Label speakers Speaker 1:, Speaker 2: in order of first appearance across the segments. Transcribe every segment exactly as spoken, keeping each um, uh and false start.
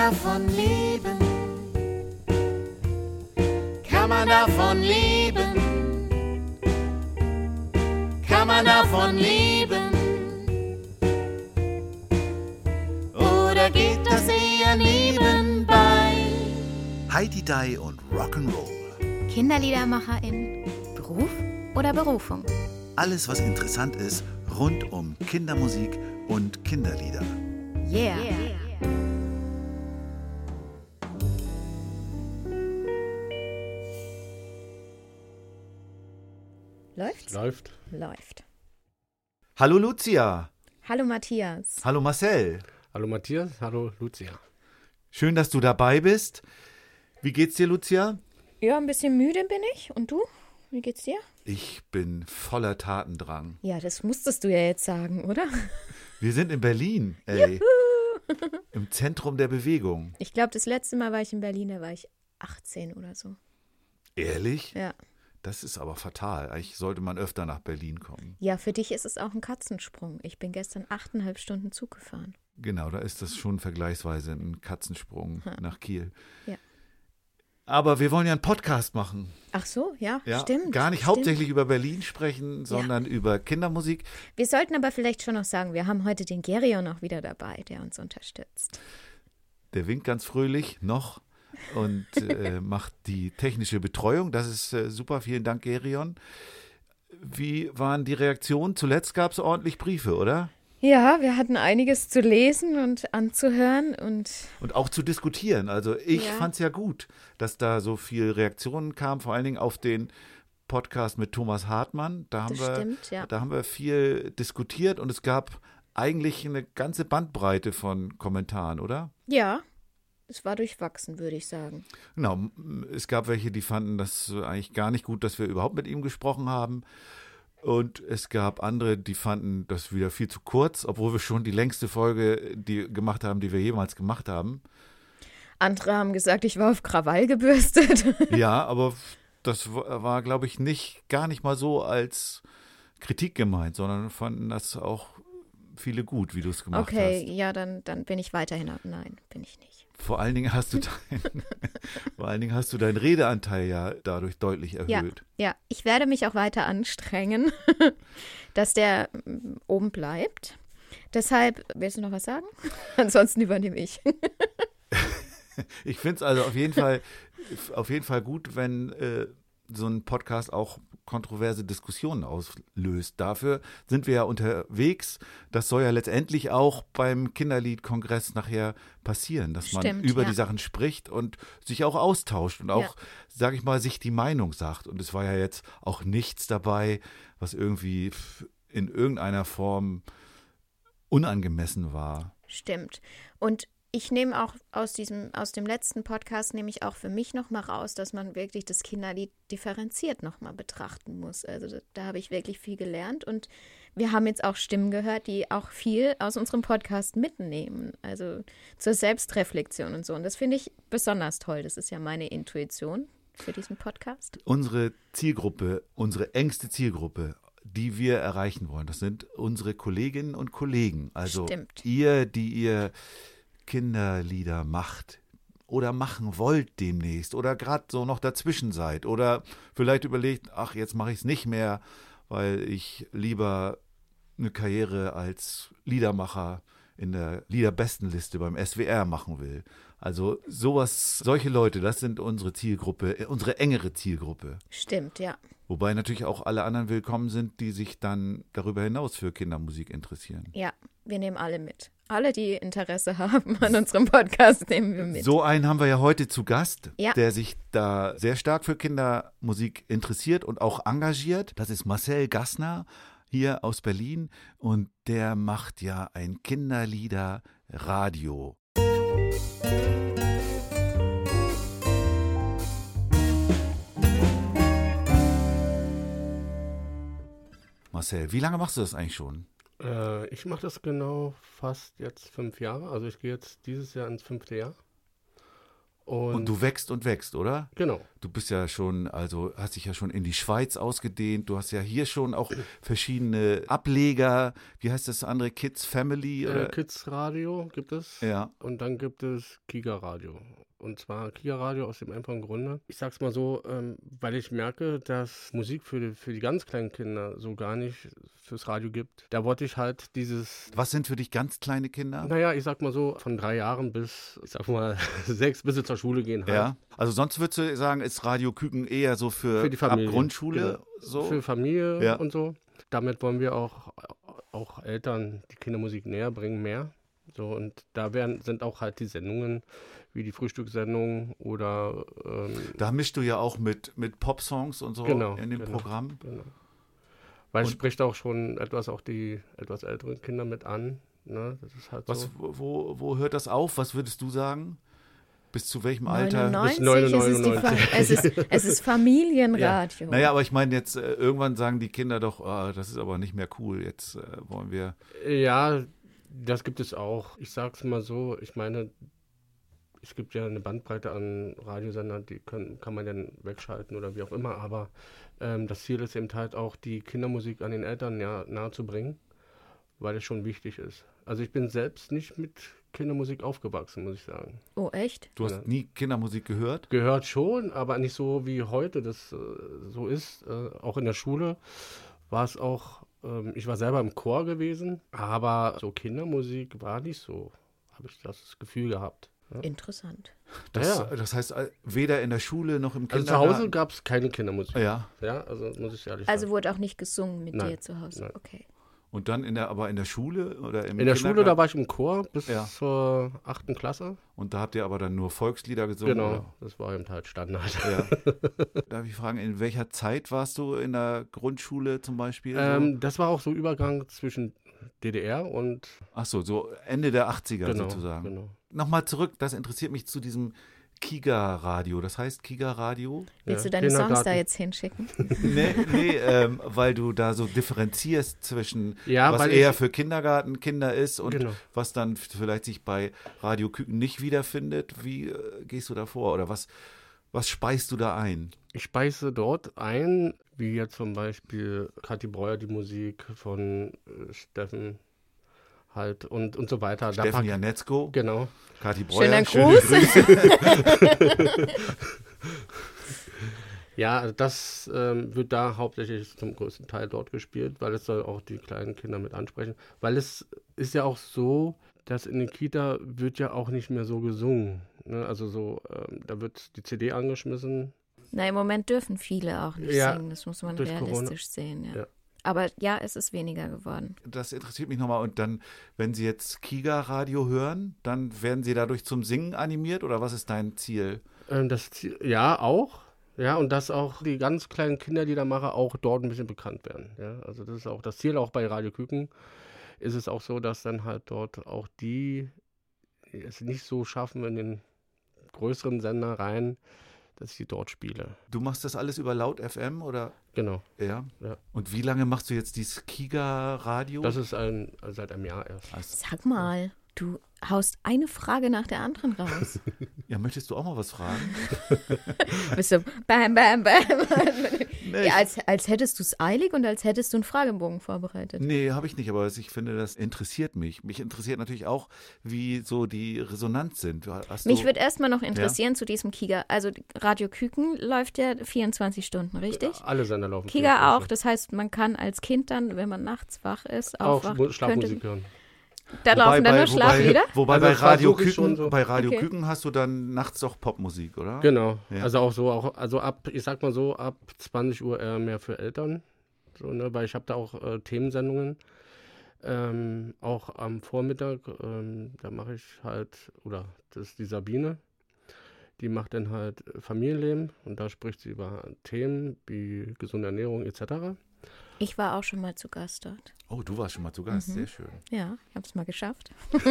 Speaker 1: davon leben? Kann man davon leben? Kann man davon leben? Oder geht das eher nebenbei?
Speaker 2: Heidi Dai und Rock'n'Roll.
Speaker 3: Kinderliedermacherin, Beruf oder Berufung?
Speaker 2: Alles, was interessant ist rund um Kindermusik und Kinderlieder.
Speaker 3: Yeah. yeah. Läuft's?
Speaker 4: Läuft.
Speaker 3: Läuft.
Speaker 2: Hallo Lucia.
Speaker 3: Hallo Matthias.
Speaker 2: Hallo Marcel.
Speaker 4: Hallo Matthias, hallo Lucia.
Speaker 2: Schön, dass du dabei bist. Wie geht's dir, Lucia?
Speaker 3: Ja, ein bisschen müde bin ich. Und du? Wie geht's dir?
Speaker 2: Ich bin voller Tatendrang.
Speaker 3: Ja, das musstest du ja jetzt sagen, oder?
Speaker 2: Wir sind in Berlin, ey. Im Zentrum der Bewegung.
Speaker 3: Ich glaube, das letzte Mal war ich in Berlin, da war ich achtzehn oder so.
Speaker 2: Ehrlich?
Speaker 3: Ja.
Speaker 2: Das ist aber fatal. Eigentlich sollte man öfter nach Berlin kommen.
Speaker 3: Ja, für dich ist es auch ein Katzensprung. Ich bin gestern achteinhalb Stunden Zug gefahren.
Speaker 2: Genau, da ist das schon vergleichsweise ein Katzensprung
Speaker 3: Ha.
Speaker 2: nach Kiel.
Speaker 3: Ja.
Speaker 2: Aber wir wollen ja einen Podcast machen.
Speaker 3: Ach so, ja,
Speaker 2: Ja,
Speaker 3: stimmt.
Speaker 2: gar nicht
Speaker 3: stimmt.
Speaker 2: hauptsächlich über Berlin sprechen, sondern über Kindermusik.
Speaker 3: Wir sollten aber vielleicht schon noch sagen, wir haben heute den Gerion noch wieder dabei, der uns unterstützt.
Speaker 2: Der winkt ganz fröhlich noch und äh, macht die technische Betreuung. Das ist äh, super. Vielen Dank, Gerion. Wie waren die Reaktionen? Zuletzt gab es ordentlich Briefe, oder?
Speaker 3: Ja, wir hatten einiges zu lesen und anzuhören und
Speaker 2: Und auch zu diskutieren. Also ich
Speaker 3: Ja.
Speaker 2: fand es ja gut, dass da so viel Reaktionen kamen, vor allen Dingen auf den Podcast mit Thomas Hartmann. Da haben
Speaker 3: das
Speaker 2: wir,
Speaker 3: stimmt, ja.
Speaker 2: da haben wir viel diskutiert und es gab eigentlich eine ganze Bandbreite von Kommentaren, oder?
Speaker 3: Ja, es war durchwachsen, würde ich sagen.
Speaker 2: Genau, m- es gab welche, die fanden das eigentlich gar nicht gut, dass wir überhaupt mit ihm gesprochen haben. Und es gab andere, die fanden das wieder viel zu kurz, obwohl wir schon die längste Folge die gemacht haben, die wir jemals gemacht haben.
Speaker 3: Andere haben gesagt, ich war auf Krawall gebürstet.
Speaker 2: Ja, aber das war, war, glaube ich, nicht gar nicht mal so als Kritik gemeint, sondern fanden das auch viele gut, wie du es gemacht
Speaker 3: Okay,
Speaker 2: hast.
Speaker 3: ja, dann, dann bin ich weiterhin. Nein, bin ich nicht.
Speaker 2: Vor allen Dingen hast du dein, vor allen Dingen hast du deinen Redeanteil ja dadurch deutlich erhöht.
Speaker 3: Ja, ich werde mich auch weiter anstrengen, dass der mm, oben bleibt. Deshalb, willst du noch was sagen? Ansonsten übernehme ich.
Speaker 2: Ich finde es also auf jeden Fall, auf jeden Fall gut, wenn äh, so ein Podcast auch kontroverse Diskussionen auslöst. Dafür sind wir ja unterwegs. Das soll ja letztendlich auch beim Kinderliedkongress nachher passieren, dass man
Speaker 3: Stimmt,
Speaker 2: über
Speaker 3: ja.
Speaker 2: die Sachen spricht und sich auch austauscht und auch, sage ich mal, sich die Meinung sagt. Und es war ja jetzt auch nichts dabei, was irgendwie f- in irgendeiner Form unangemessen war.
Speaker 3: Stimmt. Und ich nehme auch aus diesem, aus dem letzten Podcast nehme ich auch für mich nochmal raus, dass man wirklich das Kinderlied differenziert nochmal betrachten muss. Also da, da habe ich wirklich viel gelernt und wir haben jetzt auch Stimmen gehört, die auch viel aus unserem Podcast mitnehmen. Also zur Selbstreflexion und so. Und das finde ich besonders toll. Das ist ja meine Intuition für diesen Podcast.
Speaker 2: Unsere Zielgruppe, unsere engste Zielgruppe, die wir erreichen wollen, das sind unsere Kolleginnen und Kollegen. Also
Speaker 3: Stimmt.
Speaker 2: ihr, die ihr Kinderlieder macht oder machen wollt demnächst oder gerade so noch dazwischen seid oder vielleicht überlegt, ach, jetzt mache ich es nicht mehr, weil ich lieber eine Karriere als Liedermacher in der Liederbestenliste beim S W R machen will. Also sowas, solche Leute, das sind unsere Zielgruppe, äh, unsere engere Zielgruppe.
Speaker 3: Stimmt, ja.
Speaker 2: Wobei natürlich auch alle anderen willkommen sind, die sich dann darüber hinaus für Kindermusik interessieren.
Speaker 3: Ja, wir nehmen alle mit. Alle, die Interesse haben an unserem Podcast, nehmen wir mit.
Speaker 2: So einen haben wir ja heute zu Gast,
Speaker 3: Ja.
Speaker 2: der sich da sehr stark für Kindermusik interessiert und auch engagiert. Das ist Marcel Gassner hier aus Berlin und der macht ja ein Kinderlieder-Radio. Marcel, wie lange machst du das eigentlich schon?
Speaker 4: Äh, ich mache das genau fast jetzt fünf Jahre. Also ich gehe jetzt dieses Jahr ins fünfte Jahr. Und,
Speaker 2: Und du wächst und wächst, oder?
Speaker 4: genau.
Speaker 2: Du bist ja schon, also hast dich ja schon in die Schweiz ausgedehnt. Du hast ja hier schon auch verschiedene Ableger. Wie heißt das andere? Kids Family? Oder?
Speaker 4: Äh, Kids Radio gibt es.
Speaker 2: Ja.
Speaker 4: Und dann gibt es Giga Radio. Und zwar Giga Radio aus dem einfachen Grunde. Ich sag's mal so, ähm, weil ich merke, dass Musik für die, für die ganz kleinen Kinder so gar nicht fürs Radio gibt. Da wollte ich halt dieses,
Speaker 2: Was sind für dich ganz kleine Kinder?
Speaker 4: naja, ich sag mal so, von drei Jahren bis, ich sag mal, sechs, bis sie zur Schule gehen halt.
Speaker 2: Ja. Also sonst würdest du sagen, ist Radio Küken eher so für,
Speaker 4: Für die Familie,
Speaker 2: ab Grundschule?
Speaker 4: genau.
Speaker 2: So?
Speaker 4: Für Familie
Speaker 2: Ja.
Speaker 4: und so. Damit wollen wir auch, auch Eltern die Kindermusik näher bringen, mehr. So, und da werden, sind auch halt die Sendungen wie die Frühstückssendung oder ähm,
Speaker 2: Da mischst du ja auch mit, mit Popsongs und so
Speaker 4: Genau,
Speaker 2: in dem
Speaker 4: genau.
Speaker 2: Programm.
Speaker 4: genau. Weil es
Speaker 2: Und-
Speaker 4: spricht auch schon etwas auch die etwas älteren Kinder mit an. Ne? Das ist halt
Speaker 2: Was,
Speaker 4: so.
Speaker 2: wo, wo hört das auf? Was würdest du sagen? Bis zu welchem Alter?
Speaker 3: neunundneunzig, es ist, die Fa- es ist, es ist Familienradio.
Speaker 2: Naja, aber ich meine jetzt, äh, irgendwann sagen die Kinder doch, ah, das ist aber nicht mehr cool, jetzt äh, wollen wir...
Speaker 4: Ja, das gibt es auch. Ich sag's mal so, ich meine, es gibt ja eine Bandbreite an Radiosendern, die können, kann man dann wegschalten oder wie auch immer, aber ähm, das Ziel ist eben halt auch, die Kindermusik an den Eltern nahe, nahe zu bringen, weil es schon wichtig ist. Also ich bin selbst nicht mit Kindermusik aufgewachsen, muss ich sagen.
Speaker 3: Oh, echt?
Speaker 2: Du hast
Speaker 4: Ja.
Speaker 2: nie Kindermusik gehört?
Speaker 4: Gehört schon, aber nicht so wie heute das äh, so ist. Äh, auch in der Schule war es auch, ähm, ich war selber im Chor gewesen, aber so Kindermusik war nicht so, habe ich das Gefühl gehabt.
Speaker 3: Interessant.
Speaker 2: Das,
Speaker 4: Ja.
Speaker 2: das heißt, äh, weder in der Schule noch im
Speaker 4: Also zu
Speaker 2: Kindergarten?
Speaker 4: Hause gab es keine Kindermusik.
Speaker 2: Ja,
Speaker 4: Ja, also muss ich ehrlich
Speaker 3: Also
Speaker 4: sagen.
Speaker 3: wurde auch nicht gesungen mit
Speaker 4: Nein,
Speaker 3: dir zu Hause?
Speaker 4: nein.
Speaker 3: Okay.
Speaker 2: und dann in der, aber in der Schule oder im
Speaker 4: In der Schule, da
Speaker 2: Kindergarten?
Speaker 4: war ich im Chor bis
Speaker 2: Ja.
Speaker 4: zur achten Klasse.
Speaker 2: Und da habt ihr aber dann nur Volkslieder gesungen?
Speaker 4: Genau,
Speaker 2: Oder?
Speaker 4: das war eben halt Standard.
Speaker 2: Ja. Darf ich fragen, in welcher Zeit warst du in der Grundschule zum Beispiel? So?
Speaker 4: Ähm, das war auch so Übergang zwischen D D R und
Speaker 2: Ach so, so Ende der achtziger
Speaker 4: genau,
Speaker 2: sozusagen.
Speaker 4: genau.
Speaker 2: Nochmal zurück, das interessiert mich zu diesem Kiga-Radio. Das heißt Kiga-Radio?
Speaker 3: Willst
Speaker 4: Ja,
Speaker 3: du deine Songs da
Speaker 4: Kindergarten.
Speaker 3: jetzt hinschicken?
Speaker 2: Nee, nee ähm, weil du da so differenzierst zwischen,
Speaker 4: Ja,
Speaker 2: was
Speaker 4: weil
Speaker 2: eher
Speaker 4: ich-
Speaker 2: für Kindergartenkinder ist und
Speaker 4: Genau.
Speaker 2: was dann vielleicht sich bei Radio Küken nicht wiederfindet. Wie äh, gehst du da vor? Oder was, was speist du da ein?
Speaker 4: Ich speise dort ein, wie jetzt zum Beispiel Kathi Breuer die Musik von äh, Steffen halt und, und so weiter. Da
Speaker 2: Steffen
Speaker 4: pack-
Speaker 2: Janetzko,
Speaker 4: Genau.
Speaker 2: Kathi Breuer.
Speaker 3: Schöner Gruß.
Speaker 4: Ja, also das ähm, wird da hauptsächlich zum größten Teil dort gespielt, weil es soll auch die kleinen Kinder mit ansprechen. Weil es ist ja auch so, dass in den Kita wird ja auch nicht mehr so gesungen. Ne? Also so, ähm, da wird die C D angeschmissen.
Speaker 3: Na, im Moment dürfen viele auch nicht
Speaker 4: Ja,
Speaker 3: singen. Das muss man
Speaker 4: durch
Speaker 3: realistisch sehen. Ja.
Speaker 4: Ja.
Speaker 3: Aber ja, es ist weniger geworden.
Speaker 2: Das interessiert mich nochmal. Und dann, wenn Sie jetzt Kiga-Radio hören, dann werden Sie dadurch zum Singen animiert oder was ist dein Ziel?
Speaker 4: Ähm, das Ziel, ja, auch. Ja, und dass auch die ganz kleinen Kinder, die da machen, auch dort ein bisschen bekannt werden. Ja, also das ist auch das Ziel, auch bei Radio Küken ist es auch so, dass dann halt dort auch die es nicht so schaffen in den größeren Sender rein, dass ich die dort spiele.
Speaker 2: Du machst das alles über Laut F M oder?
Speaker 4: Genau.
Speaker 2: Ja.
Speaker 4: Ja.
Speaker 2: Und wie lange machst du jetzt dieses Kiga-Radio?
Speaker 4: Das ist ein, seit einem Jahr erst.
Speaker 2: Also,
Speaker 3: Sag mal, du haust eine Frage nach der anderen raus.
Speaker 2: ja, möchtest du auch mal was fragen?
Speaker 3: Bist du bam, bam, bam.
Speaker 2: Nee,
Speaker 3: Ja, als, als hättest du es eilig und als hättest du einen Fragebogen vorbereitet.
Speaker 2: Nee, habe ich nicht, aber ich finde, das interessiert mich. Mich interessiert natürlich auch, wie so die Resonanz sind. Hast
Speaker 3: Mich
Speaker 2: du,
Speaker 3: würde erstmal noch interessieren zu diesem Kiga. Also Radio Küken läuft ja vierundzwanzig Stunden, richtig?
Speaker 4: Alle Sender laufen.
Speaker 3: Kiga auch.
Speaker 4: vierundzwanzig.
Speaker 3: Das heißt, man kann als Kind dann, wenn man nachts wach ist,
Speaker 4: Auch
Speaker 3: aufwacht,
Speaker 4: Mu- Schlafmusik
Speaker 3: könnte,
Speaker 4: hören.
Speaker 3: da laufen dann nur Schlaflieder.
Speaker 2: Wobei,
Speaker 4: Also
Speaker 2: bei
Speaker 4: das
Speaker 2: Radio
Speaker 4: versuche ich schon
Speaker 2: Küken,
Speaker 4: so.
Speaker 2: bei Radio
Speaker 3: Okay.
Speaker 2: Küken hast du dann nachts doch Popmusik, oder?
Speaker 4: Genau.
Speaker 2: Ja.
Speaker 4: Also auch so, auch, also ab, ich sag mal so, ab zwanzig Uhr eher mehr für Eltern. So, ne, weil ich habe da auch äh, Themensendungen. Ähm, auch am Vormittag, ähm, da mache ich halt, oder das ist die Sabine, die macht dann halt Familienleben und da spricht sie über Themen wie gesunde Ernährung et cetera.
Speaker 3: Ich war auch schon mal zu Gast dort.
Speaker 2: Oh, du warst schon mal zu Gast,
Speaker 3: Mhm.
Speaker 2: sehr schön.
Speaker 3: Ja, ich habe es mal geschafft.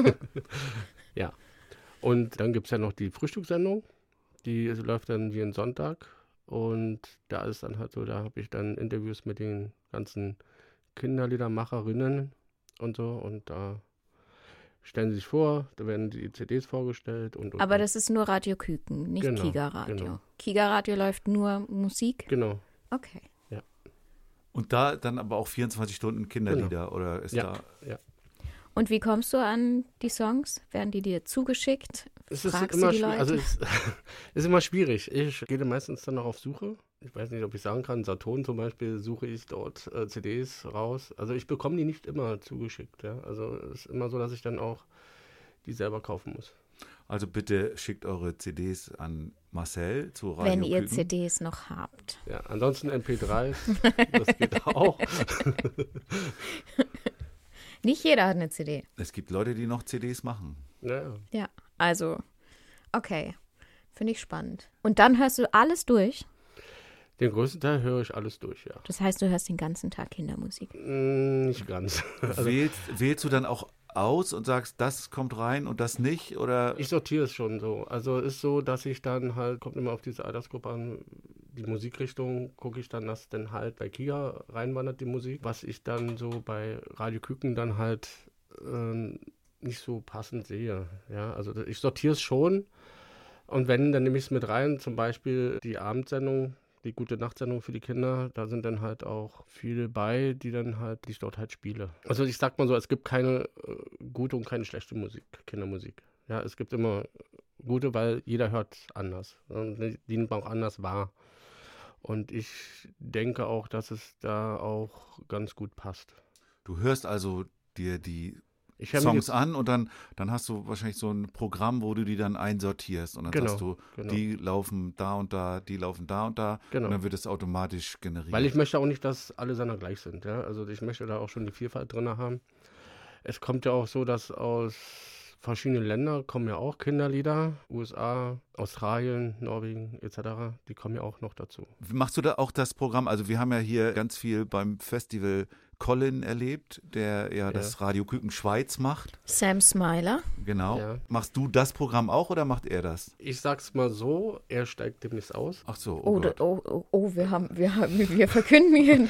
Speaker 4: Ja. Und dann gibt es ja noch die Frühstückssendung, die läuft dann jeden Sonntag und da ist dann halt so, da habe ich dann Interviews mit den ganzen Kinderliedermacherinnen und so und da stellen Sie sich vor, da werden die C Ds vorgestellt. Und, und
Speaker 3: Aber
Speaker 4: und.
Speaker 3: das ist nur Radio Küken, nicht
Speaker 4: Genau,
Speaker 3: Kiga Radio.
Speaker 4: genau.
Speaker 3: Kiga Radio läuft nur Musik?
Speaker 4: Genau.
Speaker 3: Okay.
Speaker 2: Und da dann aber auch vierundzwanzig Stunden Kinderlieder oder ist
Speaker 4: Ja,
Speaker 2: da.
Speaker 4: ja.
Speaker 3: Und wie kommst du an die Songs? Werden die dir zugeschickt?
Speaker 4: Es ist
Speaker 3: Fragst
Speaker 4: immer
Speaker 3: du die
Speaker 4: schwi-
Speaker 3: Leute?
Speaker 4: Also es ist immer schwierig. Ich gehe dann meistens dann noch auf Suche. Ich weiß nicht, ob ich sagen kann, Saturn zum Beispiel suche ich dort äh, C Ds raus. Also ich bekomme die nicht immer zugeschickt. Ja? Also es ist immer so, dass ich dann auch die selber kaufen muss.
Speaker 2: Also bitte schickt eure C Ds an Marcel zu Radio
Speaker 3: Wenn ihr
Speaker 2: Küken.
Speaker 3: C Ds noch habt.
Speaker 4: Ja, ansonsten M P drei, das geht auch.
Speaker 3: Nicht jeder hat eine C D.
Speaker 2: Es gibt Leute, die noch C Ds machen.
Speaker 4: Ja,
Speaker 3: Ja, also, okay. Finde ich spannend. Und dann hörst du alles durch?
Speaker 4: den größten Teil höre ich alles durch, ja.
Speaker 3: Das heißt, du hörst den ganzen Tag Kindermusik.
Speaker 4: Mm, Nicht ganz. Also
Speaker 2: wählst, wählst du dann auch aus und sagst, das kommt rein und das nicht? Oder
Speaker 4: ich sortiere es schon so. Also ist so, dass ich dann halt, kommt immer auf diese Altersgruppe an, die Musikrichtung, gucke ich dann, dass dann halt bei Kiga reinwandert die Musik, was ich dann so bei Radio Küken dann halt ähm, nicht so passend sehe. Ja, also ich sortiere es schon und wenn, dann nehme ich es mit rein, zum Beispiel die Abendsendung, die gute Nachtsendung für die Kinder, da sind dann halt auch viele bei, die dann halt, die ich dort halt spiele. Also ich sag mal so, es gibt keine äh, gute und keine schlechte Musik, Kindermusik. Ja, es gibt immer gute, weil jeder hört anders und die nimmt man auch anders wahr. Und ich denke auch, dass es da auch ganz gut passt.
Speaker 2: du hörst also dir die
Speaker 4: Ich höre mir
Speaker 2: Songs
Speaker 4: jetzt,
Speaker 2: an und dann, dann hast du wahrscheinlich so ein Programm, wo du die dann einsortierst und dann
Speaker 4: Genau,
Speaker 2: sagst du,
Speaker 4: genau.
Speaker 2: die laufen da und da, die laufen da und da
Speaker 4: Genau.
Speaker 2: und dann wird es automatisch generiert.
Speaker 4: weil ich möchte auch nicht, dass alle Sender gleich sind. Ja? Also ich möchte da auch schon die Vielfalt drin haben. Es kommt ja auch so, dass aus verschiedenen Ländern kommen ja auch Kinderlieder, U S A, Australien, Norwegen et cetera. Die kommen ja auch noch dazu.
Speaker 2: Machst du da auch das Programm? Also wir haben ja hier ganz viel beim Festival Colin erlebt, der ja, das Radio Küken Schweiz macht.
Speaker 3: Sam Smiler.
Speaker 2: Genau.
Speaker 4: Ja.
Speaker 2: Machst du das Programm auch oder macht er das?
Speaker 4: Ich sag's mal so, er steigt demnächst aus.
Speaker 2: Ach so, oh,
Speaker 3: Oh, da,
Speaker 2: Gott.
Speaker 3: oh, oh, oh, wir haben, wir haben, wir verkünden hier.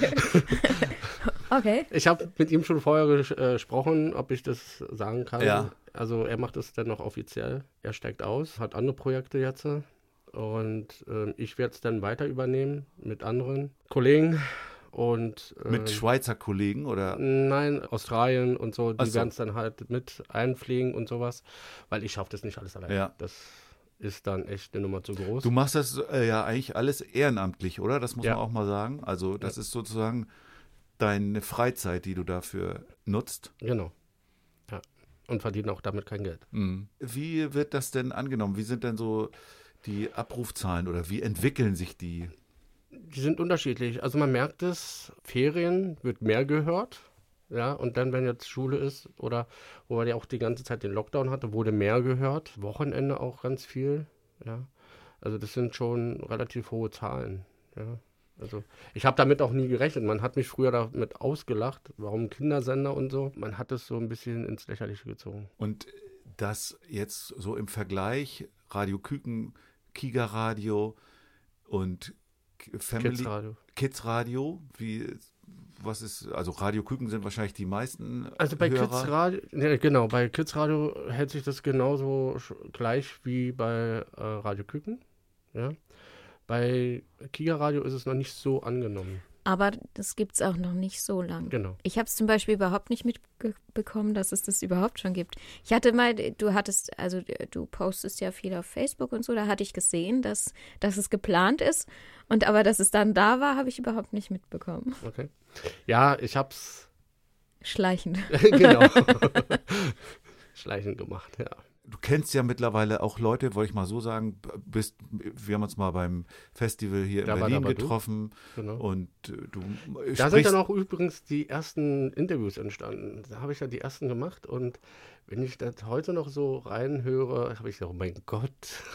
Speaker 3: Okay.
Speaker 4: Ich habe mit ihm schon vorher ges- äh, gesprochen, ob ich das sagen kann.
Speaker 2: Ja.
Speaker 4: Also er macht es dann noch offiziell. Er steigt aus, hat andere Projekte jetzt. Und ähm, ich werde es dann weiter übernehmen mit anderen Kollegen. Und, ähm,
Speaker 2: Mit Schweizer Kollegen oder?
Speaker 4: Nein, Australien und so,
Speaker 2: Ach
Speaker 4: die
Speaker 2: so.
Speaker 4: werden es dann halt mit einfliegen und sowas, weil ich schaffe das nicht alles alleine.
Speaker 2: Ja.
Speaker 4: Das ist dann echt eine Nummer zu groß.
Speaker 2: Du machst das äh, ja eigentlich alles ehrenamtlich, oder? Das muss
Speaker 4: Ja.
Speaker 2: man auch mal sagen. Also das ist sozusagen deine Freizeit, die du dafür nutzt.
Speaker 4: Genau. Ja. Und verdienen auch damit kein Geld.
Speaker 2: Mhm. Wie wird das denn angenommen? Wie sind denn so die Abrufzahlen oder wie entwickeln sich die?
Speaker 4: Die sind unterschiedlich. Also man merkt es, Ferien wird mehr gehört. Ja, und dann, wenn jetzt Schule ist oder wo man ja auch die ganze Zeit den Lockdown hatte, wurde mehr gehört. Wochenende auch ganz viel. Ja, also das sind schon relativ hohe Zahlen. Ja, also ich habe damit auch nie gerechnet. Man hat mich früher damit ausgelacht, warum Kindersender und so. Man hat es so ein bisschen ins Lächerliche gezogen.
Speaker 2: Und das jetzt so im Vergleich Radio Küken, Kiga Radio und Family
Speaker 4: Kids Radio.
Speaker 2: Kids Radio, wie was ist, also Radio Küken sind wahrscheinlich die meisten
Speaker 4: Also bei
Speaker 2: Hörer.
Speaker 4: Kids Radio, ne, genau, bei Kids Radio hält sich das genauso sch- gleich wie bei äh, Radio Küken. Ja. Bei Kiga Radio ist es noch nicht so angenommen.
Speaker 3: Aber das gibt es auch noch nicht so lange.
Speaker 4: Genau.
Speaker 3: Ich habe es zum Beispiel überhaupt nicht mitbekommen, dass es das überhaupt schon gibt. Ich hatte mal, du hattest, also du postest ja viel auf Facebook und so, da hatte ich gesehen, dass, dass es geplant ist. Und aber dass es dann da war, habe ich überhaupt nicht mitbekommen.
Speaker 4: Okay. Ja, ich hab's
Speaker 3: Schleichend.
Speaker 4: genau schleichend gemacht, ja.
Speaker 2: Du kennst ja mittlerweile auch Leute, wollte ich mal so sagen, bist, wir haben uns mal beim Festival hier in
Speaker 4: Da war
Speaker 2: Berlin
Speaker 4: aber du.
Speaker 2: getroffen
Speaker 4: Genau.
Speaker 2: und äh, du
Speaker 4: Da sind
Speaker 2: sprichst,
Speaker 4: dann auch übrigens die ersten Interviews entstanden. Da habe ich ja die ersten gemacht und wenn ich das heute noch so reinhöre, habe ich gedacht, oh mein Gott.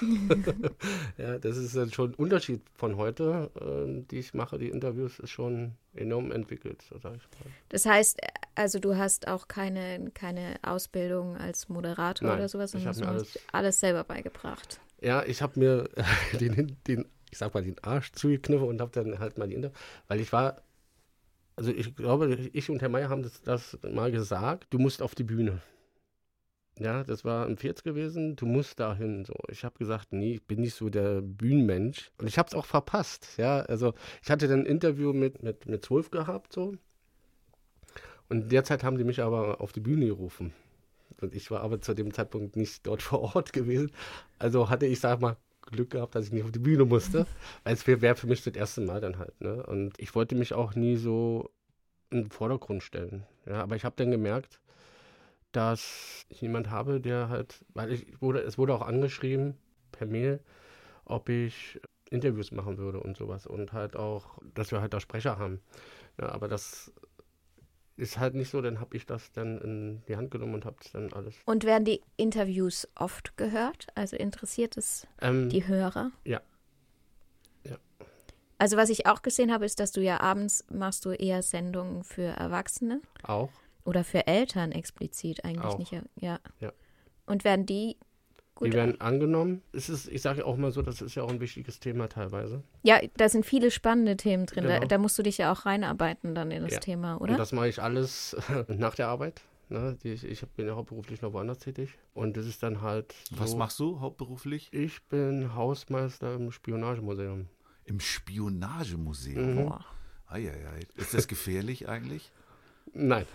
Speaker 4: Ja, das ist dann schon ein Unterschied von heute, ähm, die ich mache. Die Interviews ist schon enorm entwickelt, so sag ich mal.
Speaker 3: Das heißt, also du hast auch keine, keine Ausbildung als Moderator
Speaker 4: Nein,
Speaker 3: oder sowas,
Speaker 4: ich
Speaker 3: sondern
Speaker 4: hab mir
Speaker 3: du hast
Speaker 4: alles-
Speaker 3: alles selber beigebracht.
Speaker 4: Ja, ich habe mir den, den, ich sag mal, den Arsch zugekniffen und habe dann halt mal die Interviews, weil ich war, also ich glaube, ich und Herr Meier haben das, das mal gesagt, du musst auf die Bühne. Ja, das war im Vierz gewesen, du musst dahin. So. Ich habe gesagt, nee, ich bin nicht so der Bühnenmensch. Und ich habe es auch verpasst. Ja, also ich hatte dann ein Interview mit, mit, mit zwölf gehabt, so. Und derzeit haben sie mich aber auf die Bühne gerufen. Und ich war aber zu dem Zeitpunkt nicht dort vor Ort gewesen. Also hatte ich, sag mal, Glück gehabt, dass ich nicht auf die Bühne musste. Weil es wäre wär für mich das erste Mal dann halt. Ne? Und ich wollte mich auch nie so in den Vordergrund stellen. Ja, aber ich habe dann gemerkt, dass ich jemand habe, der halt, weil ich wurde, es wurde auch angeschrieben per Mail, ob ich Interviews machen würde und sowas. Und halt auch, dass wir halt da Sprecher haben. Ja, aber das ist halt nicht so, dann habe ich das dann in die Hand genommen und habe es dann alles.
Speaker 3: Und werden die Interviews oft gehört? Also interessiert es
Speaker 4: Ähm,
Speaker 3: die Hörer?
Speaker 4: Ja. Ja.
Speaker 3: Also was ich auch gesehen habe, ist, dass du ja abends machst du eher Sendungen für Erwachsene
Speaker 4: Auch.
Speaker 3: oder für Eltern explizit eigentlich
Speaker 4: Auch.
Speaker 3: nicht. Ja.
Speaker 4: Ja.
Speaker 3: Und werden die gut?
Speaker 4: Die werden angenommen. Es ist, ich sage auch mal so, das ist ja auch ein wichtiges Thema teilweise.
Speaker 3: Ja, da sind viele spannende Themen drin. Da,
Speaker 4: Genau.
Speaker 3: da musst du dich ja auch reinarbeiten dann in das
Speaker 4: Ja.
Speaker 3: Thema,
Speaker 4: Und
Speaker 3: oder?
Speaker 4: das mache ich alles nach der Arbeit. Ne? Die, ich, ich bin ja hauptberuflich noch woanders tätig. Und das ist dann halt so,
Speaker 2: Was machst du hauptberuflich?
Speaker 4: ich bin Hausmeister im Spionagemuseum.
Speaker 2: Im Spionagemuseum.
Speaker 4: Mhm.
Speaker 3: Boah.
Speaker 2: Eieiei. Ist das gefährlich eigentlich?
Speaker 4: Nein.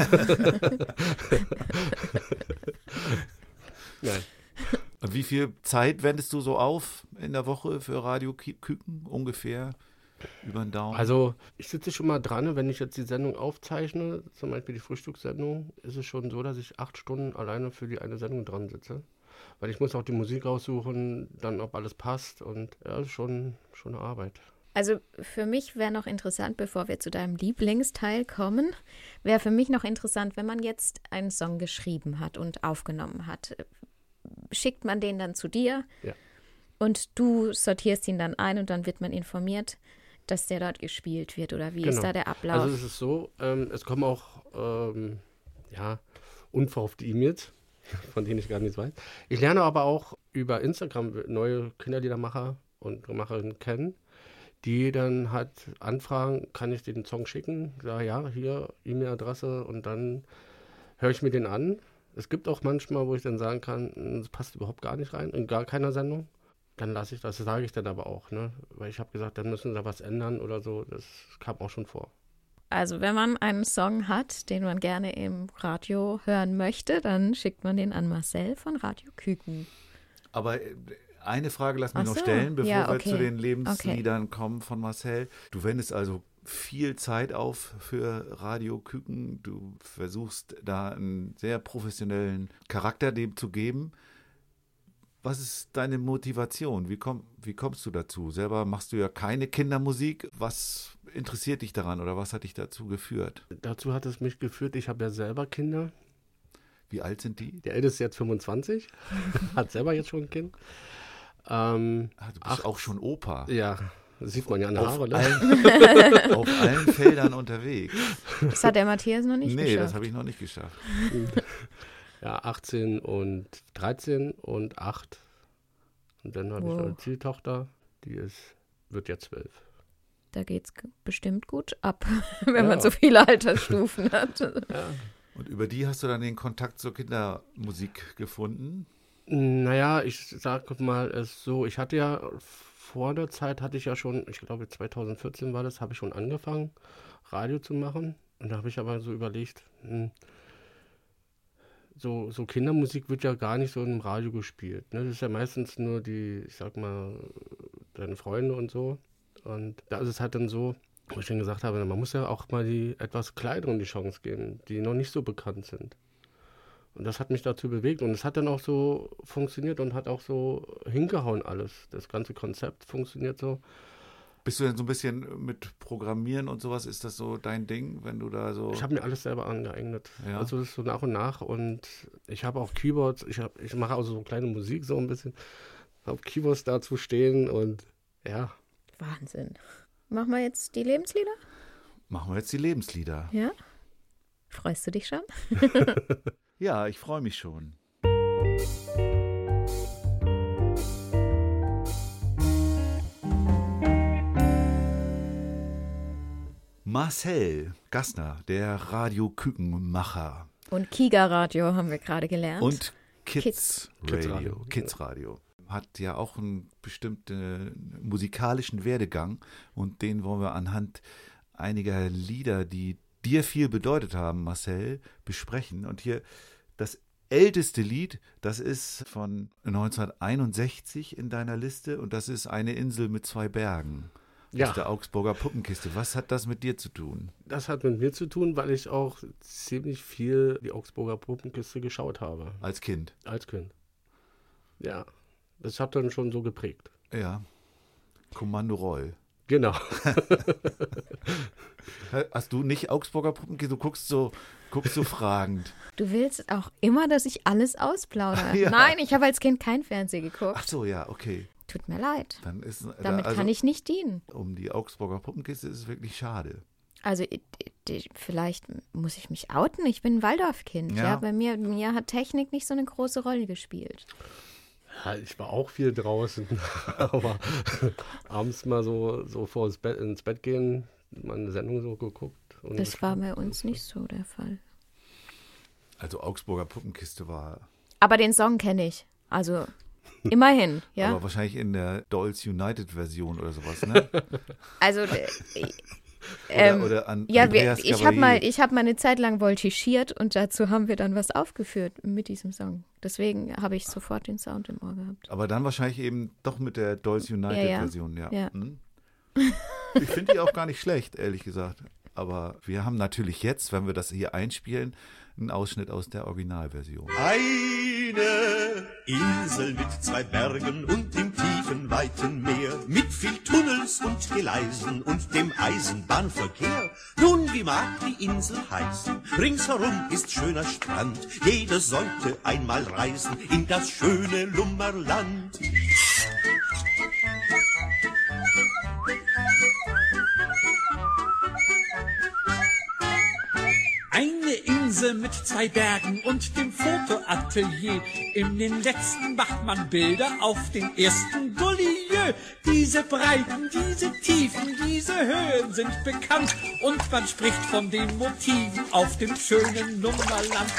Speaker 4: Nein.
Speaker 2: Und wie viel Zeit wendest du so auf in der Woche für Radio Küken? Ungefähr über den Daumen?
Speaker 4: Also ich sitze schon mal dran, wenn ich jetzt die Sendung aufzeichne, zum Beispiel die Frühstückssendung, ist es schon so, dass ich acht Stunden alleine für die eine Sendung dran sitze. Weil ich muss auch die Musik raussuchen, dann ob alles passt und ja, ist schon, schon eine Arbeit.
Speaker 3: Also für mich wäre noch interessant, bevor wir zu deinem Lieblingsteil kommen, wäre für mich noch interessant, wenn man jetzt einen Song geschrieben hat und aufgenommen hat. Schickt man den dann zu dir
Speaker 4: Ja.
Speaker 3: und du sortierst ihn dann ein und dann wird man informiert, dass der dort gespielt wird oder wie ist
Speaker 4: Genau.
Speaker 3: da der Ablauf?
Speaker 4: Also es ist so, ähm, es kommen auch ähm, ja, unverhoffte E-Mails, von denen ich gar nichts weiß. Ich lerne aber auch über Instagram neue Kinderliedermacher und Macherinnen kennen, die dann halt anfragen, kann ich den Song schicken? Ich sage, ja, hier, E-Mail-Adresse und dann höre ich mir den an. Es gibt auch manchmal, wo ich dann sagen kann, das passt überhaupt gar nicht rein, in gar keiner Sendung. Dann lasse ich das, das sage ich dann aber auch, ne? Weil ich habe gesagt, dann müssen sie da was ändern oder so. Das kam auch schon vor.
Speaker 3: Also wenn man einen Song hat, den man gerne im Radio hören möchte, dann schickt man den an Marcel von Radio Küken.
Speaker 2: Aber äh, eine Frage lass mich
Speaker 3: Ach
Speaker 2: noch
Speaker 3: so.
Speaker 2: stellen, bevor
Speaker 3: Ja,
Speaker 2: wir
Speaker 3: okay.
Speaker 2: zu den Lebensliedern kommen von Marcel. Du wendest also viel Zeit auf für Radio Küken. Du versuchst da einen sehr professionellen Charakter dem zu geben. Was ist deine Motivation? Wie, komm, wie kommst du dazu? Selber machst du ja keine Kindermusik. Was interessiert dich daran oder was hat dich dazu geführt?
Speaker 4: Dazu hat es mich geführt, ich habe ja selber Kinder.
Speaker 2: Wie alt sind die?
Speaker 4: Der Älteste ist jetzt fünfundzwanzig, hat selber jetzt schon ein Kind. Ähm,
Speaker 2: Ah, du bist
Speaker 4: Ach.
Speaker 2: auch schon Opa.
Speaker 4: ja, das sieht man ja an den
Speaker 2: Auf
Speaker 4: Haaren. Ne?
Speaker 2: allen, auf allen Feldern unterwegs.
Speaker 3: Das hat der Matthias noch nicht
Speaker 2: nee,
Speaker 3: geschafft.
Speaker 2: das habe ich noch nicht geschafft.
Speaker 4: Ja, achtzehn und dreizehn und acht. Und dann habe ich
Speaker 3: Wow.
Speaker 4: noch eine Zieltochter, die ist, wird jetzt zwölf.
Speaker 3: Da geht's g- bestimmt gut ab, wenn
Speaker 4: Ja.
Speaker 3: man so viele Altersstufen hat.
Speaker 4: Ja.
Speaker 2: Und über die hast du dann den Kontakt zur Kindermusik gefunden?
Speaker 4: Naja, ich sage mal es so, ich hatte ja vor der Zeit, hatte ich ja schon, ich glaube zweitausendvierzehn war das, habe ich schon angefangen, Radio zu machen. Und da habe ich aber so überlegt, hm, so, so Kindermusik wird ja gar nicht so im Radio gespielt. Ne? Das ist ja meistens nur die, ich sag mal, deine Freunde und so. Und da ist es halt dann so, wo ich dann gesagt habe, man muss ja auch mal die etwas kleineren die Chance geben, die noch nicht so bekannt sind. Und das hat mich dazu bewegt und es hat dann auch so funktioniert und hat auch so hingehauen alles. Das ganze Konzept funktioniert so.
Speaker 2: Bist du denn so ein bisschen mit Programmieren und sowas, ist das so dein Ding, wenn du da so...
Speaker 4: Ich habe mir alles selber angeeignet.
Speaker 2: Ja.
Speaker 4: Also das ist so nach und nach und ich habe auch Keyboards, ich, hab, ich mache also so kleine Musik so ein bisschen, habe Keyboards dazu stehen und ja.
Speaker 3: Wahnsinn. Machen wir jetzt die Lebenslieder?
Speaker 2: Machen wir jetzt die Lebenslieder.
Speaker 3: Ja? Freust du dich schon?
Speaker 2: Ja, ich freue mich schon. Marcel Gassner, der Radio Kükenmacher.
Speaker 3: Und Kiga-Radio haben wir gerade gelernt.
Speaker 2: Und Kids,
Speaker 3: Kids.
Speaker 2: Radio,
Speaker 4: Kids Radio.
Speaker 2: Kids Radio. Hat ja auch einen bestimmten musikalischen Werdegang und den wollen wir anhand einiger Lieder, die dir viel bedeutet haben, Marcel, besprechen. Und hier das älteste Lied, das ist von neunzehnhunderteinundsechzig in deiner Liste und das ist Eine Insel mit zwei Bergen.
Speaker 4: Ja.
Speaker 2: Aus der Augsburger Puppenkiste. Was hat das mit dir zu tun?
Speaker 4: Das hat mit mir zu tun, weil ich auch ziemlich viel die Augsburger Puppenkiste geschaut habe.
Speaker 2: Als Kind?
Speaker 4: Als Kind. Ja, das hat dann schon so geprägt.
Speaker 2: Ja. Kommando Roll.
Speaker 4: Genau.
Speaker 2: Hast du nicht Augsburger Puppenkiste? Du guckst so, guckst so fragend.
Speaker 3: Du willst auch immer, dass ich alles ausplaudere.
Speaker 2: Ja.
Speaker 3: Nein, ich habe als Kind kein Fernsehen geguckt.
Speaker 2: Ach so, ja, okay.
Speaker 3: Tut mir leid.
Speaker 2: Dann ist,
Speaker 3: Damit
Speaker 2: also,
Speaker 3: kann ich nicht dienen.
Speaker 2: Um die Augsburger Puppenkiste ist es wirklich schade.
Speaker 3: Also ich, ich, vielleicht muss ich mich outen. Ich bin ein Waldorfkind.
Speaker 2: Ja.
Speaker 3: Ja. Bei mir, mir hat Technik nicht so eine große Rolle gespielt.
Speaker 4: Ja, ich war auch viel draußen, aber abends mal so, so vor ins Bett, ins Bett gehen, mal eine Sendung so geguckt. Und
Speaker 3: Das war bei uns nicht so der Fall.
Speaker 2: Also Augsburger Puppenkiste war
Speaker 3: Aber den Song kenne ich. Also immerhin, ja.
Speaker 2: aber wahrscheinlich in der Dolls United Version oder sowas, ne?
Speaker 3: Also äh, ähm,
Speaker 2: oder an
Speaker 3: ja, wir,
Speaker 2: Andreas
Speaker 3: ich habe
Speaker 2: Gabalier.
Speaker 3: mal, ich habe mal eine Zeit lang voltigiert und dazu haben wir dann was aufgeführt mit diesem Song. Deswegen habe ich sofort den Sound im Ohr gehabt.
Speaker 2: Aber dann wahrscheinlich eben doch mit der Dolls United
Speaker 3: Ja, ja.
Speaker 2: Version, ja.
Speaker 3: Ja.
Speaker 2: Hm? Ich finde die auch gar nicht schlecht, ehrlich gesagt. Aber wir haben natürlich jetzt, wenn wir das hier einspielen, einen Ausschnitt aus der Originalversion.
Speaker 5: Eine Insel mit zwei Bergen und dem tiefen, weiten Meer, mit viel Tunnels und Gleisen und dem Eisenbahnverkehr. Nun, wie mag die Insel heißen? Ringsherum ist schöner Strand. Jeder sollte einmal reisen in das schöne Lummerland.
Speaker 6: Eine Insel mit zwei Bergen und dem Fotoatelier. In den letzten macht man Bilder, auf den ersten Gullieu. Diese Breiten, diese Tiefen, diese Höhen sind bekannt. Und man spricht von den Motiven auf dem schönen Lummerland.